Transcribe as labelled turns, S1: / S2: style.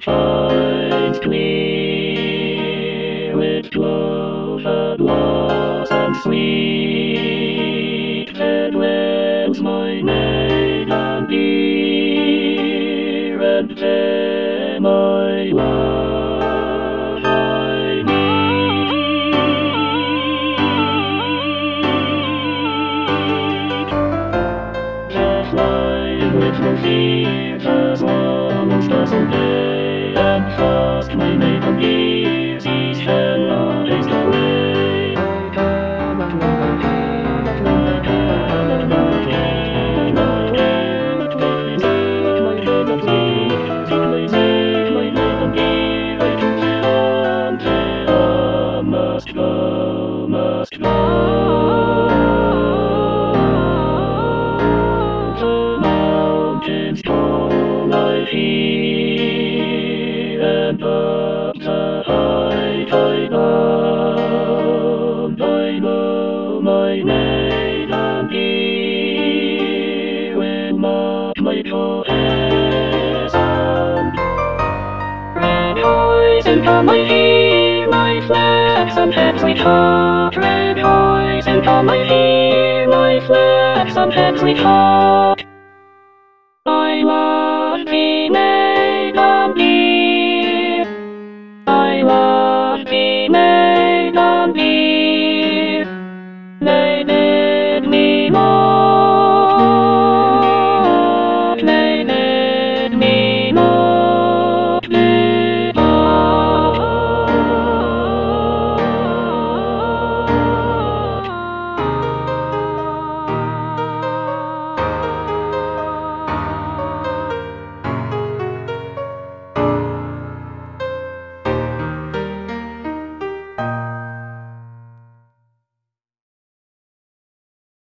S1: shines clear with clover blossom sweet. There dwells my maiden dear, and there my love I meet. There flying with no fear, as long as doesn't day, and fast my maiden years, he shall not haste away. I cannot wait, I cannot wait, my cannot wait, my maiden dear, I to the must go, must go. Call I hear, and up the height I bound. I know my maiden dear will not my joy sound. Rejoicing come I hear, my flaxen heads we talk. Rejoicing come I hear, my flaxen heads we talk.